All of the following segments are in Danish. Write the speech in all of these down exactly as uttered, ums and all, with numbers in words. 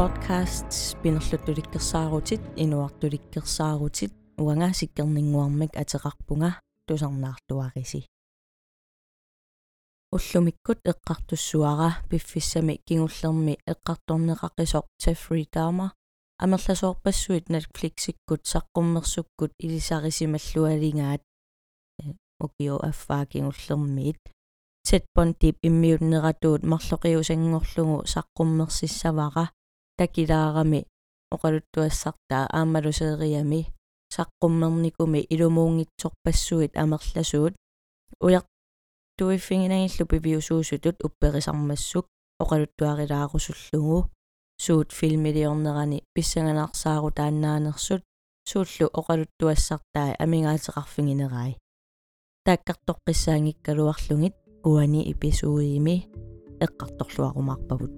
podcasts pinerluttulikkersaarutit inuartulikkersaarutit uanga sikkerninguarmik ateqarpunga tusarnaarluarisi уллумиккут эққартуссуара пиффиссами кигуллерми эққарторнеқақисоқ Jeffrey Dahmer амерласоорпассуит Netflix-иккут саққуммерсуккут илисарисималлуалингаат окио аффаа кигуллермиит Ted Bundy иммиуннератуут марлоқиусангорлугу саққуммерсиссавара такилаарами оқалуттуассартаа аамалусеериами саққуммерникуми илумуунгитсорпассуит амерласуут уяқ туиффингинагиллу пивиусуусутут упперисармассук оқалуттуарилаарусуллугу суут филмилиорнерани писсаганаарсаару тааннаанерсут сууллу оқалуттуассартаа амингаатеқарфингинерай тааккартоққиссаангиккалуарлугит уани эпизоодими эққарторлуарумаарпавут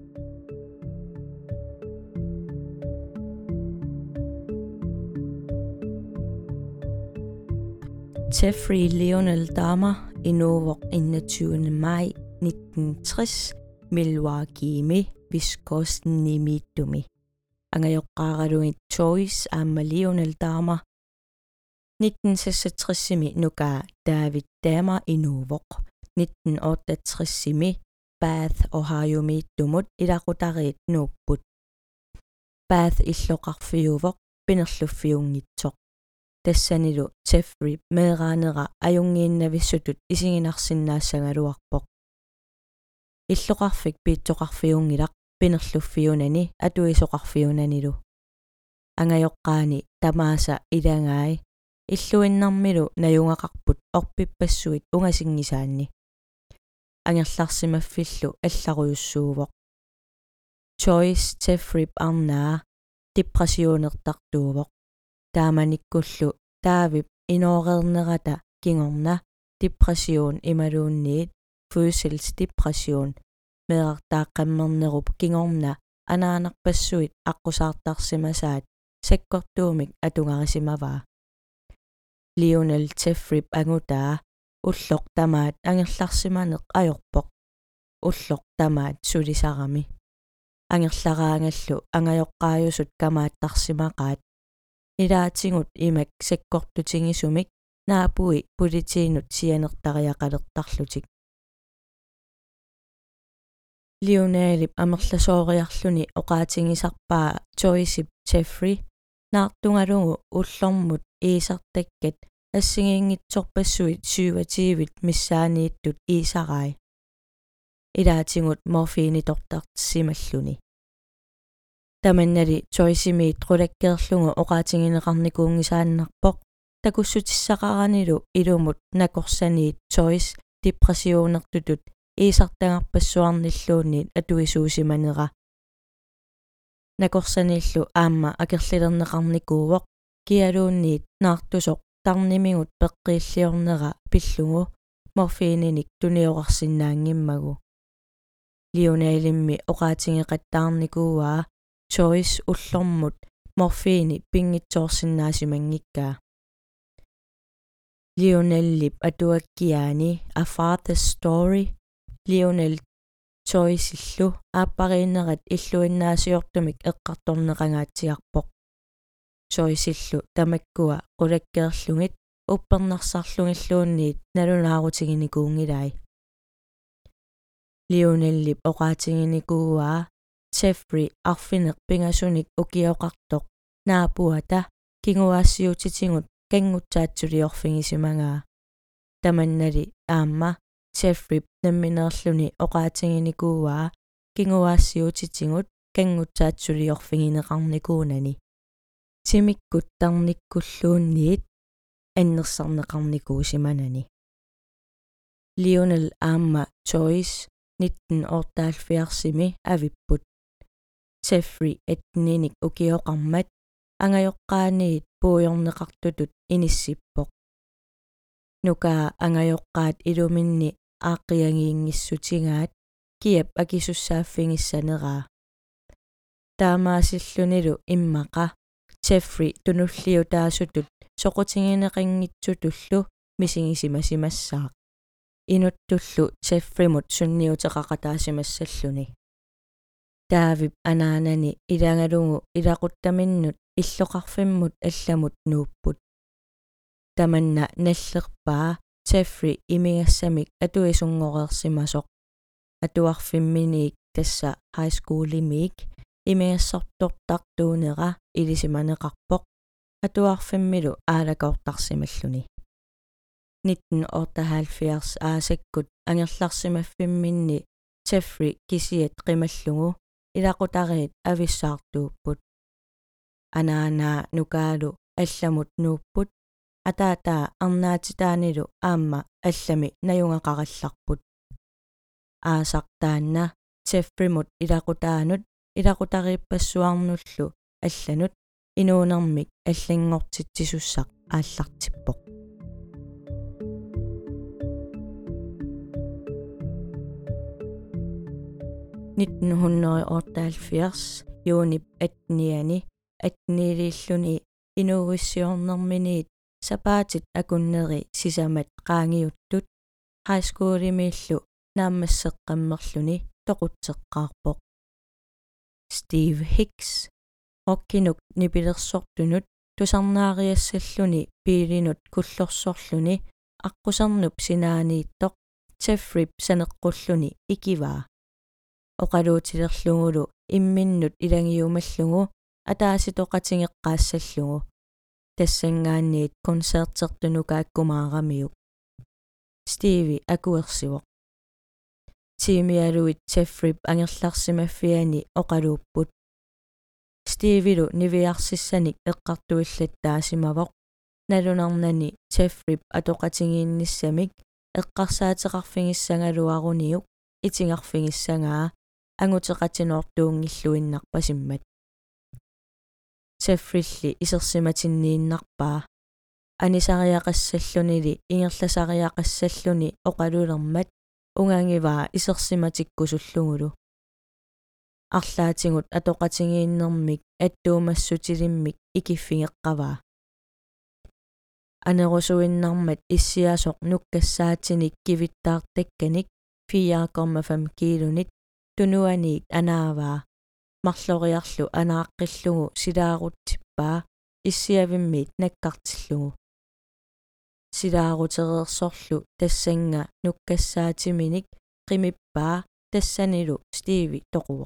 Jeffrey Lionel Dahmer innovoq enogtyvende maj nitten tres Milwaukee Wisconsin-nimiittumi angajoqqaaraluit Choice aamma Lionel Dahmer nitten seksogtres-imi nukaa David Dahmer innovoq nitten otteogtres-imi Bath Ohio-miittumut ilaqutariit nuupput Bath illoqarfiuvoq pinerluffiungitsoq тассанилу Jeffrey меераанера аюнгииннависсутут исигинарсиннаассагалуарпоқ иллоқарфик питсоқарфиунгилақ пинерлуффиунани атуисоқарфиунанилу ангайоққаани тамааса илангаи иллуиннармилу наюнгақарпут орпиппассуит унгасингисаанни ангерларсимаффиллу алларуйуссуувоқ Choice Jeffrey арнаа депрессионертартуувоқ тааманиккуллу таавип иноорернерата кингорна депрессион ималуунниит фуусилсдепрессион меэртааққаммернеруп кингорна анаанарпассуит аққусаартарсимасаат саккортуумик атунгарисимаваа Lionel Jeffrey ангутаа уллоқ тамаат ангерларсиманеқ ajorpoq уллоқ тамаат сулисарами ангерлараангаллу ангайоққаажусут камааттарсимақаат илаатингут имак саккортутингисумик наапуи политиинут сианертариақалертарлутик Lionelip амерласоориарлуни оқаатингисарпаа Choice Jeffrey наартунгалугу уллормут иисартаккат ассигиингитсорпассуит сювативит миссаанииттут иисарай илаатингут морфиинитортартсималлуни таманнали Choice-имиит qulakkeerlugu oqaatigineqarnikuungisaannarpoq takussutissaqaranilу ilumut nakorsaniit Choice depressionertutut iisartangarpassuarnilluunniit atuisuusimanera nakorsanillu aamma akerlilerneqarnikuuvoq kialuunniit naartusoq tarnimigut peqqiilliornera pillugu morfiininik tunioqarsinnaangimmagu Lionelimmi oqaatigeqattaarnikuuaa Choice ullormut morfiini pingitsoorsinnaasimanngikkaa Lionellip atuakkiaani A Father's Story Lionel Choice illu aappariinnerat illuinnaasiortumik eqqartorneqangaatiarpoq Choice illu tamakkua qulakkeerlungit uppernarsarlungilluunniit nalunaarutinginikuungilai Lionellip oqaatiginikuuaa Jeffrey arfineq pingasunik ukioqartoq naapuata kinguaassiutitingut kangutsaatsuli-orfingisimangaa tamannali aamma Jeffrey nammineerluni oqaatiginikuuaa kinguaassiutitingut kangutsaatsuli-orfingineqarnikuunani timikkut tarnikkulluunniit annersarneqarnikuusimanani Lionel aamma Choice nitten otteoghalvfjerds-imi avipput Jeffrey etninik ukioqarmat angajoqqaaniit puujorneqartutut inissippoq nukaa angajoqqaat iluminni aaqqiangiinngissutigaat kiap akisussaaffingissaneraa taamaasillunilu immaqa Jeffrey tunulliutaasutut soqutigineqanngitsutullu misingisimasimassaaq inuttullu Jeffrey mut sunniuteqaqataasimassalluni taavip anaanani ilangalungu ilaquttaminnut illoqarfimmut allamut nuupput tamanna nallerpaa Jeffrey imingassamik atuisunngorersimasoq atuarfimminiik tassa high schoolimiik imingassartortartuunera ilisimaneqarpoq atuarfimmilu aalakoortarsimalluni nitten otteoghalvfjerds aasakkut angerlarsimaffiminni Jeffrey kisiat qimallugu ilaqutariit avissaartuupput anaanaa nukaalu allamut nuupput ataataa arnaatitaanilu aamma allami najungaqarallarput aasartaanna Jeffrey-mut ilaqutaanut ilaqutariippassuarnullu allanut inuunermik аллингортитсисуссақ ааллартиппоқ nitten otteoghalvfjerds juunip atniani atniililluni inuugissiornerminiit sapaatit akunneri sisamat qaangiuttut high schoolimiillu naammasseqqammerluni toqutseqqaarpoq Steve Hicks okkinuk nipilersortunut tusarnaariassalluni piilinut kullorsorluni аққусарнуп синаанииттоқ Jeffrey санеққуллуни икиваа оқалуутилерлугулу имминнут илангиумаллугу атааситоқатингеққаассаллугу тассангаанниит концертертунукааккумаарамиук Стиви акуерсивоқ тимиалуит Jeffrey ангерларсимаффиани оқалууппут Стивилу нивиарсиссаник эққартуиллаттаасимавоқ налунарнани Jeffrey атоқатингиинниссамик эққарсаатеқарфингиссангалуаруниук итингарфингиссангаа ангутеқатинортуунгиллуиннарпасиммат Jeffrey-лли исерсиматиннииннарпаа анисариақассаллунили ингерласариақассаллуни оқалулермат унгангиваа исерсиматиккусуллугулу арлаатингут атоқатингииннэрмик аттуумассутилиммик икиффингеққаваа анерусуиннармат иссиасоқ нуккассаатиник кивиттаартакканик fire komma fem килунит тунуаниит анааваа марлориарлу анааққиллугу силаарутсиппаа иссиавиммиит наккартиллугу силаарутерерсорлу тассанга нуккассаатиминик қимиппаа тассанилу Стиви тоқуоқ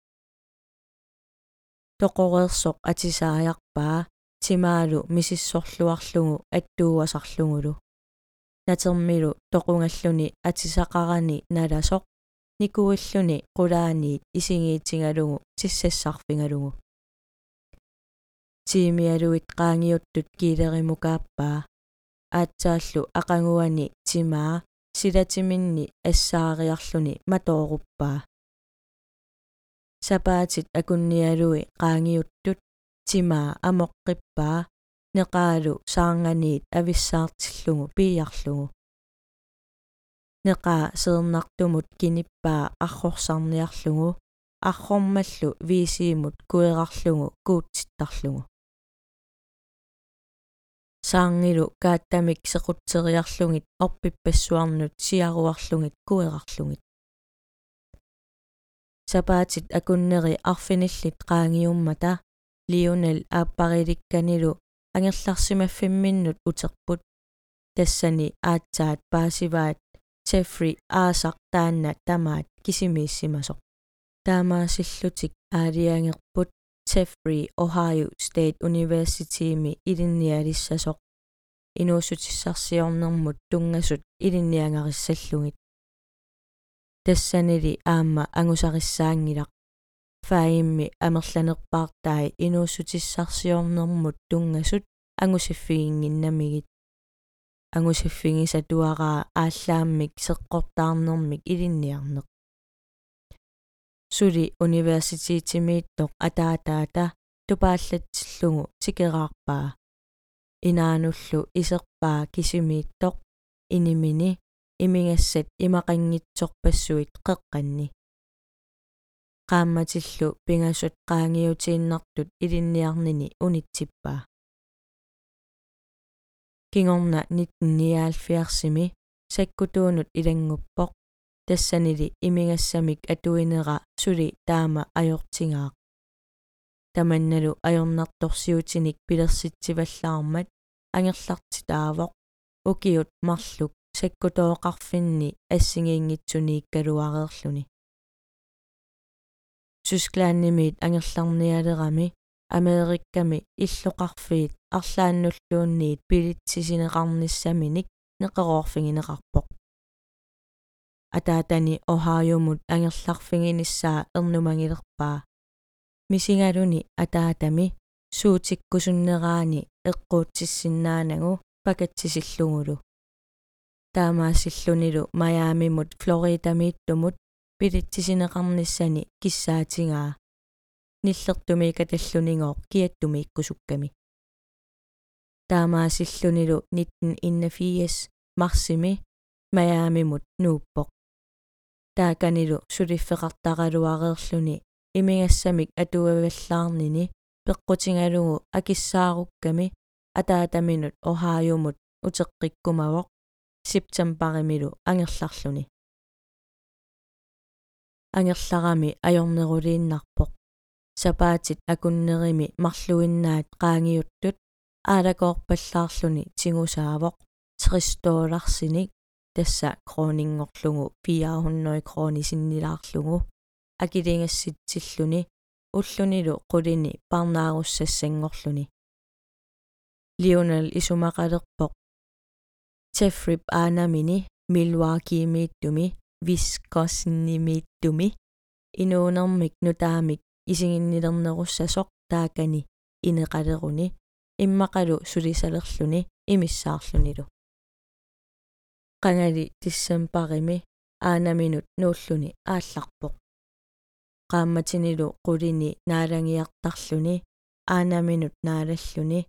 тоқореерсоқ атисааярпаа тимаалу мисиссорлуарлугу аттууасарлугулу натермилу тоқунгаллуни атисақарани наласоқ никуиллуни қулааниит исигиитингалугу тиссассарфингалугу тимиалуит qaangiuttut kiilerimukaappaa аатсааллу ақангуани тимаа силатиминни ассаариарлуни матооруппаа сапаатит акунниалуи qaangiuttut тимаа амоққиппаа неқаалу саарнганиит ависсаартиллугу пиарлугу неқаа сеернартумут киниппаа аррорсарниарлугу аррормаллу висиимут куерарлугу куутситтарлугу саарнилу кааттамик сеқутсериарлугит орпиппассуарнут сиаруарлугит куерарлугит сапаатит акуннери арфиниллит qaangiummata Lionel ааппариликканилу ангерларсимаффимминнут утерпут тассани аатсаат паасиваат Jeffrey аасақ таанна тамаат кисимииссимасоқ таамаасиллутик аалиангерпут Jeffrey Ohio State University-ми илинниалиссасоқ инуусутиссарсиорнэрмут тунгасут илинниангариссаллугит тассанили аама ангусариссаангилақ фаимми амерланерпаартай инуусутиссарсиорнэрмут тунгасут ангусиффигингиннамигит ангусиффигисатуараа ааллааммик сеққортаарнэрмик илинниарнеқ сули университитимииттоқ атаатаата тупааллатсиллугу тикераарпаа инаануллу исерпаа кисимииттоқ инимини имингассат имақангитсорпассуит қеққанни qaammatилlu pingasut qaangiutiinnartut ilinniarnini unitsipпаа kingorna nitten nioghalvfjerds-imi sakkutuunut ilanguppoq тассанили имигассамик атуинера сули таама ajortingaaq таманналу ajornartorsiutinik пилерситсиваллаармат ангерлартитаавоq укиут марлук саккутооqarfinni ассигиингитсунииккалуареерлүни Тусклааннимиит ангерларниалерами Америкками иллоqarfiit арлааннуллуунниит пилитсисинеqarnissamиник неqeroorfingинеqarpoq атаатани Ohio-мут ангерларфигиниссаа ернумангилерпаа мисингалуни атаатами суутиккусуннераани эққуутсиссиннаанагу пакатсисиллугулу таамаассиллунилу Майамимут Флоридамииттумут пилитсисинеқарниссани киссаатингаа ниллертуми каталлунигоо киаттуми иккусукками таамаассиллунилу nitten enogfirs марсими Майамимут нууппоқ тааканилу сулиффеқартаралуареерлүни имигассамик атуаваллаарнини пеққутингалугу акиссаарукками атаатаминут Ohio-мут утеққиккумавоқ септембаримилу ангерларлүни ангерларами ajornerulииннарпоқ сапаатит акуннерими марлуиннаат qaangiuttut аалакоорпаллаарлүни тигусаавоқ tres долларсиник тасса кронингорлугу fire hundred кронисиннилаарлугу акилингасситсиллүни уллунилу qulini парнааруссассангорлүни Lionel исумақалерпоқ Tefrip аанамини Milwaukee-мииттуми Wisconsin-мииттуми инуунермик нутаамик исигиннилернеруссасоқ таакани инеқалеруни иммақалу сулисалерлүни имиссаарлунилу qangali тиссампарими аанаминут нууллуни аалларпоқ qaammatinilu qulini naalangиартарлүни аанаминут наалаллүни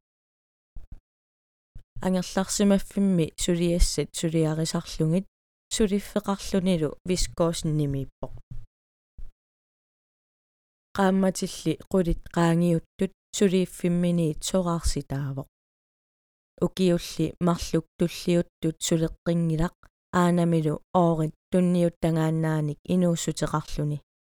ангерларсимаффимми сулиассат сулиарисарлугит сулиффеқарлунилу Wisconsin-нимииппоқ qaammatilli qulit qaangiuttut сулииффимминиит сораарситаавоқ укиулли марлук туллиуттут сулеққингилақ аанамилу оорит тунниуттагааннааник инууссутеқарлүни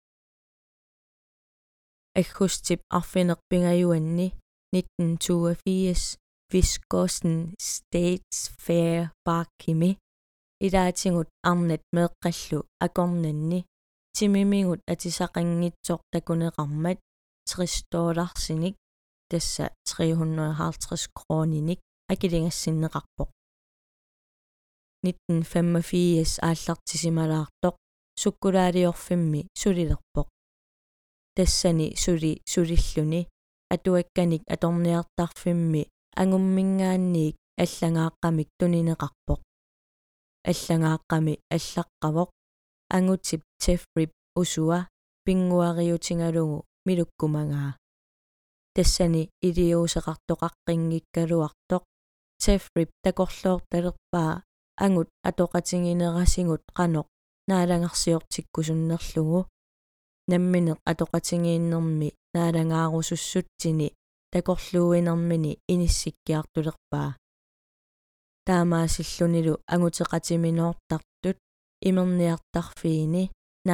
аггустип арфинерпингаюанни nitten toogfirs Wisconsin States Fair Parkimi илаатингут арнат меэққаллу акорнанни тимимигут атисақангитсоқ такунеқармат tres долларсиник тасса tre hundrede og halvtreds крониник акилингассиннеқарпоқ nitten femogfirs ааллартисималаартоқ суккулаалиорфимми сулилерпоқ тассани сули сулиллуни атуакканик аторниартарфимми ангуммингаанниик аллагааққамик тунинеқарпоқ аллагааққами аллаққавоқ ангутип Tefrip усуа пингуариутингалугу милуккумагаа тассани илиусеқартоқаққингиккалуартоқ Tefrip такорлоорталерпаа ангут атоқатингинерасигут қаноқ наалангарсиортиккусуннерлугу намминеқ атоқатингииннэрми наалангаарусуссутсини такорлууинэрмини иниссиккиартулерпаа таамаасиллунилу ангутеқатиминоортартут имерниартарфиини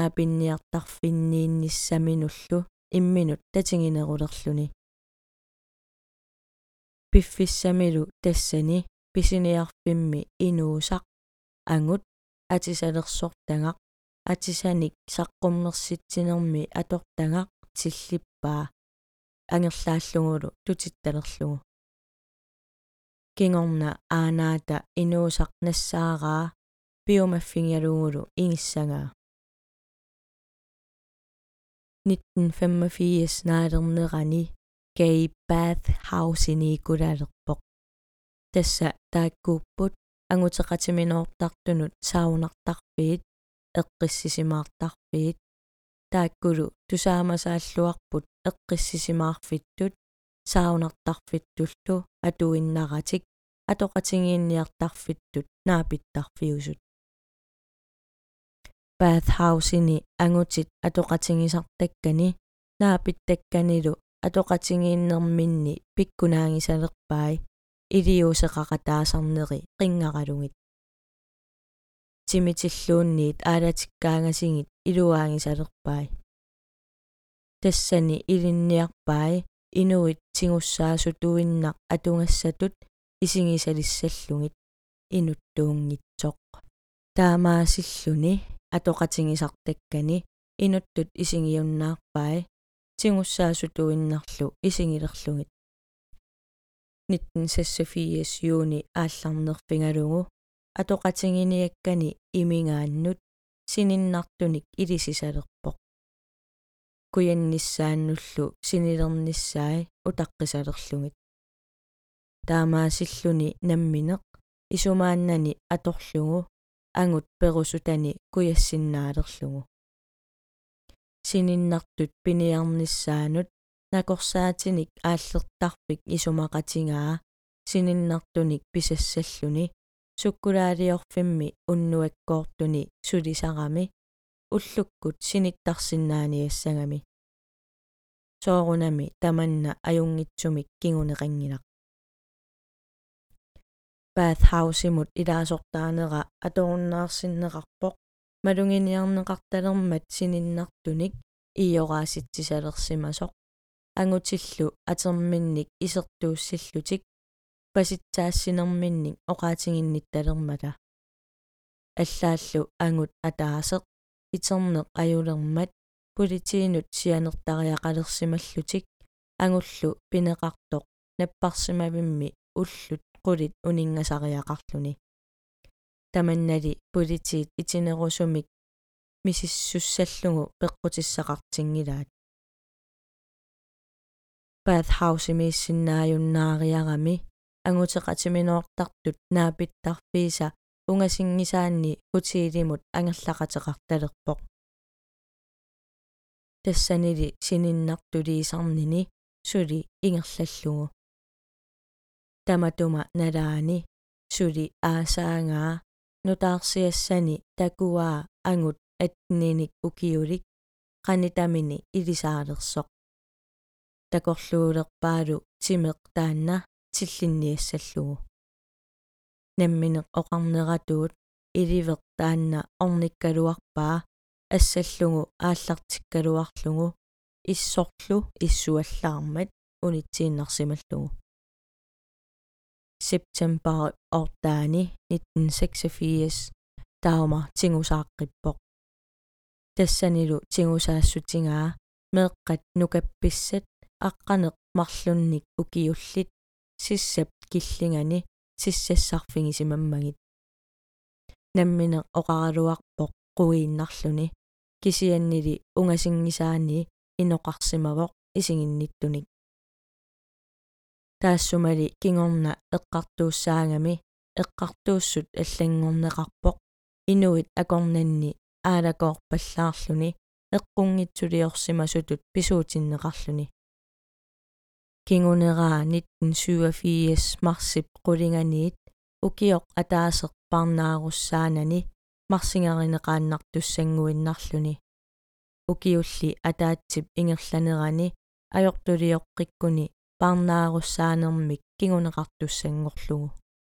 наапинниартарфинниинниссаминуллу имминут татингинерулерлүни пиффиссамилу тассани писиниарфимми инуусақ ангут атисалерсортагақ атисаник саққуммерситсинерми атортагақ тиллиппаа ангерлааллугулу тутитталерлугу кингорна аанаата инуусақ нассаараа биомаффингиалугулу ингиссагаа nitten femogfirs наалернерани Gay Bathhouse-иникулаалерпоқ тасса тааккууппут ангутеқатиминоортартунут саунартарфиит эққиссисимаартарфиит тааккулу тусаамасааллуарпут эққиссисимаарфиттут саунартарфиттуллу атуиннаратик атоқатингиинниартарфиттут наапиттарфиусут Bathhouse-ини ангутит атоқатингисартаккани наапиттакканилу атоқатингииннэрминни пиккунаангисалерпай илиусеқақатаасарнери қингаралугит timitilluunniit aalatikkaangasingit iluaangisalerpai tassani ilinniarpai inuit tingussaasutuinnaq atungassatut isingisalissallungit inuttuungitsoq taamaasilluni atoqatingisartakkani inuttut isingiunnaarpai tingussaasutuinnarlu isingilerlungit nitten seksogfirs juuni aallarnerfingalungu atoqatinginiakkani imingaannut sininnartunik ilisisalerpoq kuyannissaannullu sinilernissaai utaqqissalerlungit taamaasilluni nammineq isumaannani atorlungu angut perusutani kuyassinnaaleerlungu sininnartut piniarnissaanut nakorsaatinik aallertarpik isumaqatingaa sininnartunik pisassalluni sukkulaaliorfimmi unnuakkoortuni sulisarami ullukkut sinittarsinnaaniassangami soorunami tamanna ajungitsumik kinguneqanginaq bathhausimut ilaasortaanera atorunnaarsinneqarpoq malunginiarneqartalermat sininnartunik ioraasitsisalersimasoq angutillu aterminnik isertuussillutik pasitsaassinerminnik oqaatinginnittalermata allaallu angut ataaseq iterneq ajulermat pulitiinut sianertariaqalersimallutik angullu pineqartoq napparsimavimmi ullut qulit uningasariaqarluni tamannali pulitiit itinerusumik misissussallungu peqqutissaqartingilaat bathhausimiissinnaajunnaariarami anguteqatiminoortartut naapittarfiisa ungasingisaanni hutiilimut angerlaqateqartalerpoq tassanili sininnartuliisarnini suli ingerlallungu tamatuma nalaani suli aasaangaa nutaarsiassani takuaa angut atninik ukiulik qanitamini ilisaalerssoq takorluulerpaalu timeq taanna tillinniassallungu nammineq oqarneratuut iliveq taanna ornikkaluarpaa ассаллугу ааллартиккалуарлугу иссорлу иссуаллаармат унитсииннарсималлугу September ортаани nitten seksogfirs таама тингусааққиппоқ тассанилу тингусаассутингаа меэққат нукапписсат аққанеқ марлунник укиуллит сиссап киллингани сиссассарфигисимаммагит намминеқ оқаралуарпоқ quiinnarluni kisiannili ungasinggisaani inoqarsimavoq isingинниттуник таассумали кингорна эққартуусsaangami эққартууссут аллангорнеқарпоқ инуит акорнанни аалакоорпаллаарлуни эққунгитсулиорсимасутут писуутиннеқарлуни кингунераа nitten syvogfirs марсип qulинганиит укиоқ атаасеқ парнаарусsaanani марсингеринеқааннартуссангуиннарлуни укиулли атаатсип ингерланерани ajortulioqqikкуни парнааруссаанермик кингунеқартуссангорлугу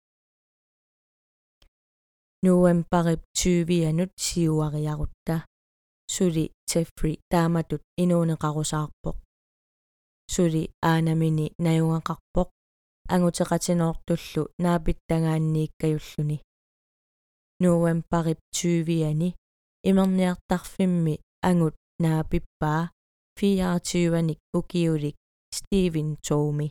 нуэмпарип tyve-анут сиуариарутта сули Jeffrey тааматут инуунеқарусаарпоқ сули аанамини наюнгақарпоқ ангутеқатиноортуллу наапиттагааннииккаюллуни нуэмпарип tyve-ани имерниартарфимми ангут наапиппаа fireogtyve-ник укиулик Stephen Toomi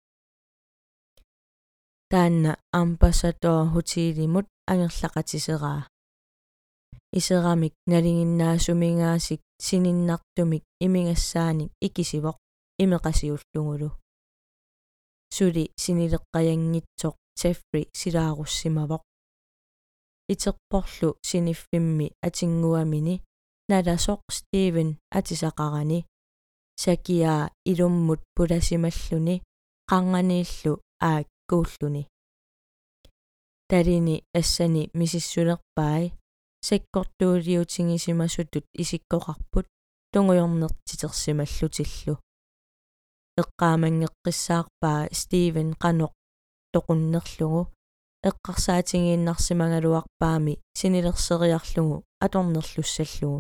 таанна амбассадор хутилимут ангерлақатисераа исерамик налингиннаасумингаасик сининнартумик имингассааник икисивоқ имеқасиуллугулу сули синилеққаянгитсоқ Jeffrey силааруссимавоқ итеқпорлу синиффимми атингуамини наласоқ Stephen атисақарани сакиаа илуммут пуласималлуни қанганииллу ааккууллуни талини ассани мисиссулерпаи саккортуулиутингисимасутут исиккоқарпут тунгуйорнертитерсималлутиллу эққаамангеққиссаарпаа Stephen қаноқ тоқуннерлугу эққарсаатингииннарсимангалуарпаами синилерсериарлугу аторнерлуссаллугу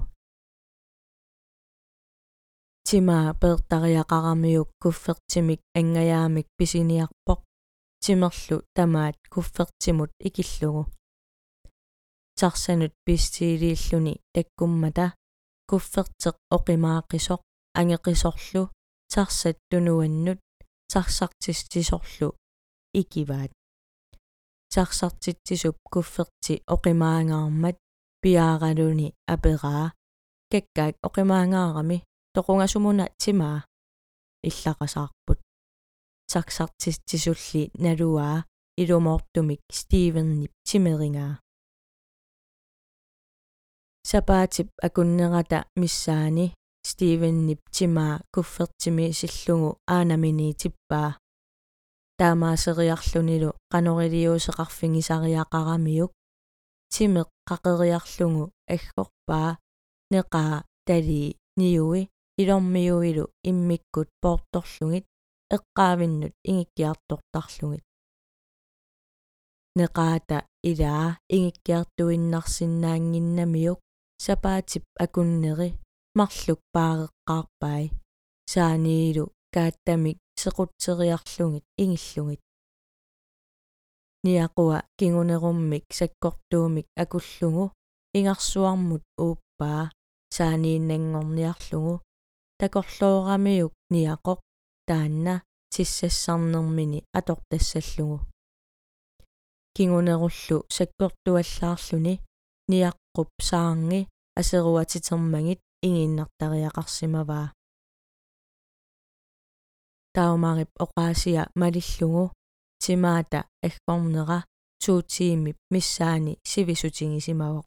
тима пеэртариақарамиук куффертимик ангаяамик писиниарпоқ тимерлу тамаат куффертимут икиллугу тарсанут пистиилииллуни таккуммата куффертеқ оқимаақисоқ ангеқисорлу тарсат тунуаннут тарсартистисорлу икиваат тарсартитсисуп куфферти оқимаангаармат пиааралуни апераа каккаак оқимаангаарами тоқунгасумуна тимаа иллақасаарпут тарсартистисулли налуаа илумоортумик стивеннип тимерингаа сапаатип акуннерата миссаани стивеннип тимаа куффертими силлугу аанамини типпаа таамаасериарлунилу канорилиусеқарфигисариақарамиук тимеқ қақериарлугу аггорпаа неқаа тали ниуи илормиуилу иммиккут поорторлугит эққаавиннут ингиккиартортарлугит неқаата илаа ингиккиартуиннарсинаангиннамиук сапаатип акуннери марлук паареққарпай сааниилу кааттамик сеқутсериарлугит ингиллугит ниақуа кингунеруммик саккортуумик акуллугу ингарсуармут ууппаа саанииннангорниарлугу такорлоорамиук ниақоқ таанна тиссассарнермини атортассаллугу кингунеруллу саккортуаллаарлуни ниаққуп саарнги асеруатитермагит ингииннартариақарсимаваа таумарип оқаасиа малиллугу тимаата аггорнера туутиимип миссаани сивисутингисимавоқ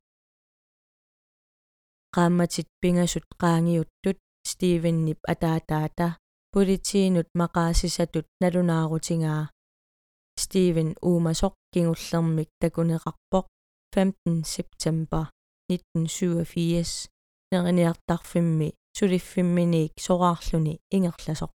qaammatит пингасут qaangiuttut стивеннип атаатаата политиинут мақаасисатут налунаарутингаа стивен уумасоқ кингуллермик такунеқарпоқ femten september nitten syvogfirs нерниартарфимми сулиффимминик сораарлуни ингерласоқ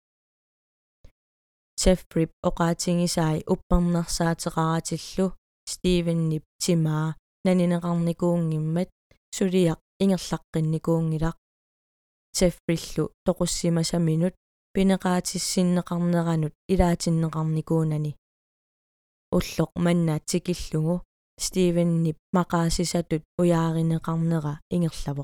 Jeffrey оқаатингисаи уппернерсаатеқаратиллу стивеннип тимаа нанинеқарникуунгиммат сулиақ ингерлаққинникуунгилақ Jeffrey-ллу тоқуссимасаминут пинеқаатиссиннеқарнеранут илаатиннеқарникуунани уллоқ маннаатикиллугу стивеннип мақаасисатут уяаринеқарнера ингерлавоқ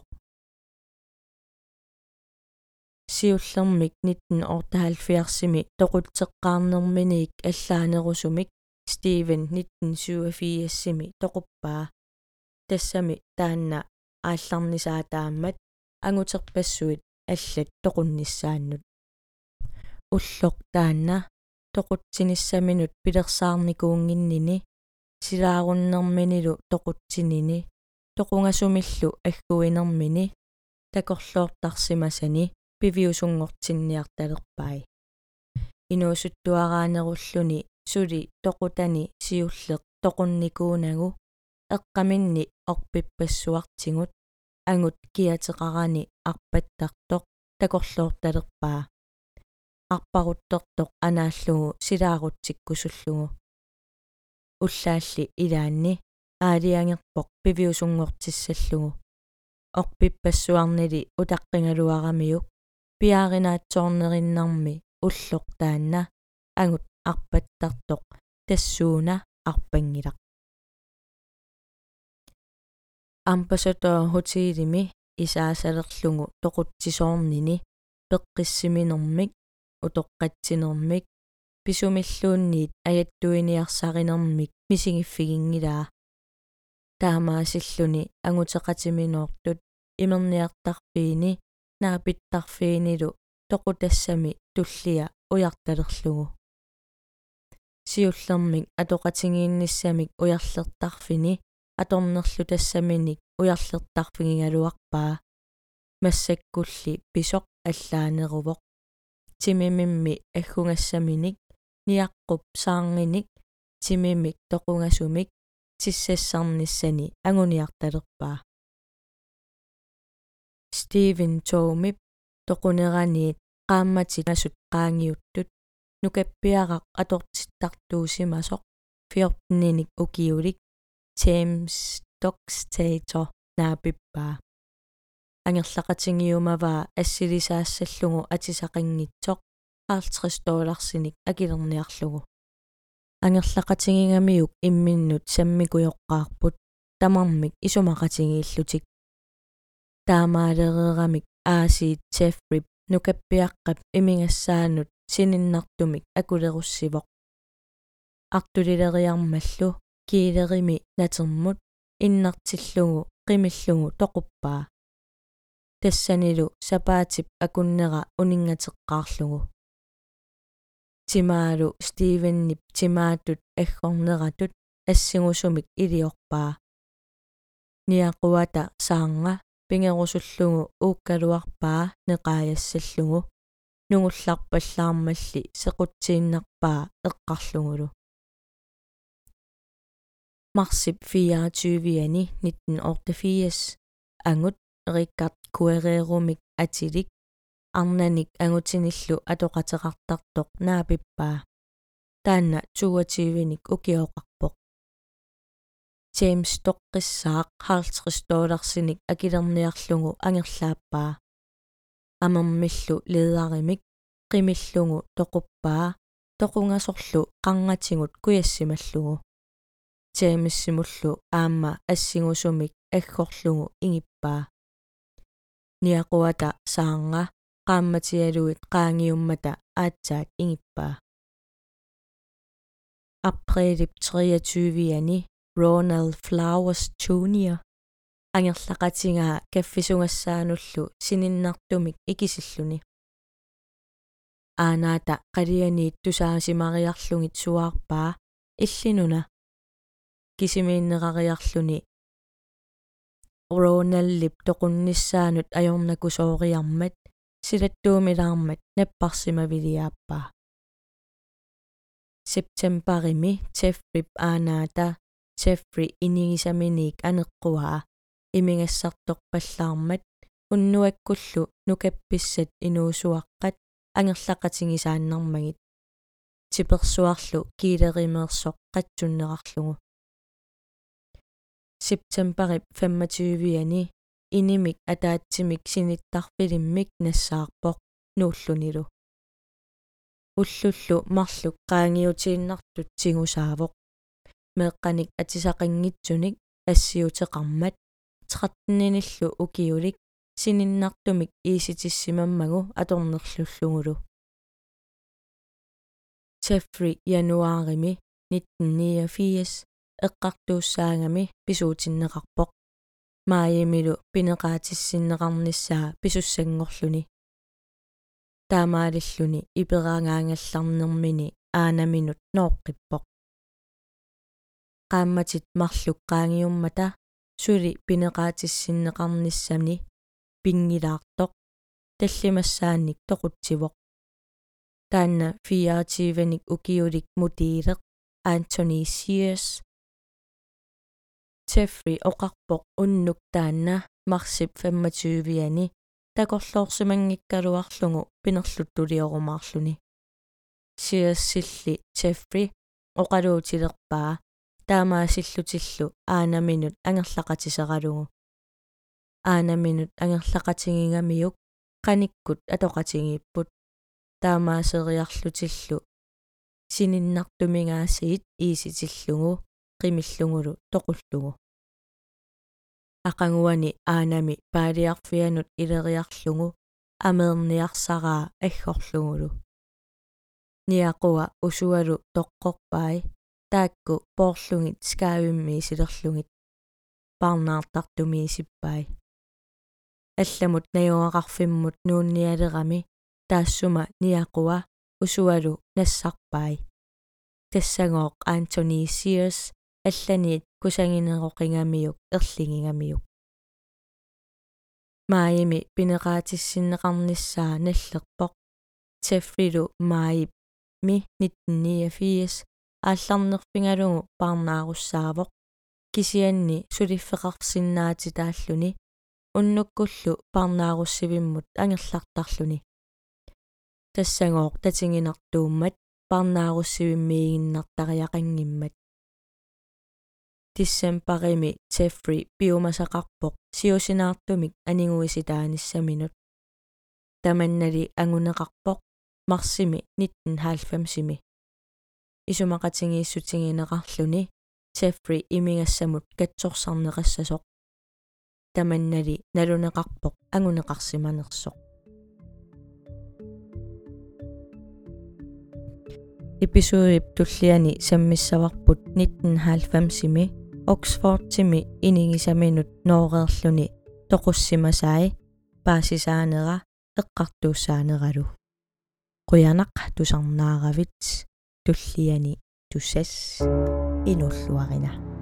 сиуллермик nitten otteoghalvfjerds-ими тоқутсеққарнерминик аллаанерусумик стивен nitten syvogfirs-ими тоқуппаа тассами таанна аалларнисаатааммат ангутерпассуит аллат тоқунниссааннут уллоқ таанна тоқутсиниссаминут пилерсаарникуунгиннини силааруннэрминилу тоқутсинини тоқунгасумиллу аггуинэрмини такорлоортарсимасани пивиусунгортинниарталерпай инуусуттуараанеруллуни сули тоқутани сиуллеқ тоқунникуунагу эққаминни орпиппассуартигут ангут киатеқарани арпаттартоқ такорлоорталерпаа арпаруттертоқ анааллугу силаарутсиккусуллугу уллаалли илаанни аалиангерпоқ пивиусунгортиссаллугу орпиппассуарнили утаққингалуарамиук пиааринаатсоорнериннарми уллоқ таанна ангут арпаттартоқ тассууна арпангилақ ампасатоо хотиилими исаасалерлугу тоқутсисоорнини пеққиссиминэрмик утоққатсинермик писумиллуунниит аяттуиниарсаринермик мисигиффигингилаа таамаасиллуни ангутеқатиминоортут имерниартарфиини наапиттарфиинилу тоқутассами туллиа уярталерлугу сиуллермик атоқатингиинниссамик уярлертарфини аторнерлу тассаминик уярлертарфигигалуарпаа массаккулли писоқ аллаанерувоқ тимимимми аггунгассаминик ниаққуп саарниник тимимик тоқунгасумик тиссассарниссани ангуниарталерпаа Стивен тоомип тоқунераниит qaammatит насут qaangiuttut нукаппиарақ атортиттартуусимасоқ fjortenninik ukiulik James Dockstader naapippaa angerlaqatingiumavaa assilisaassallugu atisaqinngitsoq halvtreds dollarsinik akilerniarlugu angerlaqatingingamiuk imminnut sammikujoqqaarput tamarmik isumaqatingiillutik taamaaleriramik aasiit Jeffrey nukappiaqqap imingassaanut sininnartumik akulerussivoq artulileriarmallu kiilerimi natermut innartillugu qimillugu toquppaa tassanilu sapaatip akunnera uningateqqaarlugu timaalu Stevennip timaatut aggorneratut assingusumik iliorpaa niaquata saanga pingerusullugu uukkaluarpaa neqaajassallungu nungullarpallaarmalli sequttiinnarpaa eqqarlungulu Marsip fireogtyve nitten otteogfirs angut Richard Guerrerumik atilik arnanik angutinillu atoqateqartartoq naapippaa taanna toogtyve-nik ukioqarpoq James toqqissaaq halvtreds dollarsinik akilerniarlugu angerlaappaa amermillu lederimik qimillugu toquppaa toqungasorlu qangatingut kuiassimallugu James-simullu aamma assingusumik aggorlugu ingippaa niaquata saanga qaammatialuit qaangiummata aatsaat ingippaa Aprilip treogtyve Ronald Flowers junior angerlaqatingaa kaffisungassaanullu sininnartumik ikisilluni aanaata qalianiit tusaasimariarlungit suarpaa illinuna kisimiinnerariarluni Ronaldip toqunnissaanut ajornakusooriarmat silattuumilaarmat napparsimaviliaappaa Septemberimi Jeffrey aanaata Jeffrey inigisaminiik aneqquaa imingassartorpallaarmat unnuakkullu nukappissat inuusuaqqat angerlaqatingisaannarmagit tipersuarlu kiilerimeersoq qatsunnerarlugu Septemberip femogtyve inimik ataatsimik sinittarfilimmik nassaarpoq nuullunilu ullullu marluk qaangiutiinnartut tingusaavoq meeqqanik atisaqanngitsunik assiuteqarmat trettenillu ukiulik sininnartumik iisitисsimаммагу аторнерлуллугулу Jeffrey januarimi nitten niogfirs eqqartuussaangami pisuutinneqarpoq maayimilu pineqaatissinneqarnissaa pisussangorluni taamaalilluni iperangaangallarnermini aanaminut nooqqippoq qaammatit marluk qaangiummata suli pineqaatissinneqarnissani pingilaartoq tallimassaannik toqutsivoq taanna fireogtyve-nik ukiulik mutiileq Anthony Sears Jeffrey oqarpoq unnuk taanna marsip femogtyve takorloorsimangikkaluarlugu pinerluttuliorumаарluni Sears-silli Jeffrey oqaluutilerpaa taamaasillutillu aanaminut angerlaqatiseralugu aanaminut angerlaqatingingamiuk qanikkut atoqatingiipput taamaaseriarlutillu sininnartumingaasiit iisitillugu qimillungulu toqullugu aqanguani aanami paaliarfianut ileriarlugu ameerniarsaraa aggorlungulu niaqua usualu toqqorpai taakku poorlungit skaavimmiisilerlungit parnaartartumiisippai алламут наюақарфиммут нуунниалерами таассума ниақуа усуалу нассарпай тассагооқ Anthony Sears алланиит кусангинероқингамиук ерлингингамиук маими пинеқаатиссиннеқарниссаа наллерпоқ Jeffrey-лу маип ми nitten niogfirs аалларнерфингалугу парнааруссаавоқ кисианни сулиффеқарсиннаатитааллуни уннуккуллу парнааруссивиммут ангерлартарлуни тассагооқ татингинартууммат парнааруссивиммиигиннартариақангиммат Tissemparimi Jeffrey biomasaqarpoq siusinaartumik aninguisitaanissaminut. Tamannali anguneqarpoq marsimi nitten halvfemsimi. Isumaqatingiissutigineqarluni Jeffrey imingassamut katsorsarneqassasoq. Tamannali naluneqarpoq anguneqarsimanersoq. Episodip tulliani sammissavarput nitten halvfemsimi Oxford-timi iningisaminut nooreerluni toqussimasai paasisaanera eqqartuussaanerlu. Quyanaq tusarnaaravit tulliani tussas inulluarina.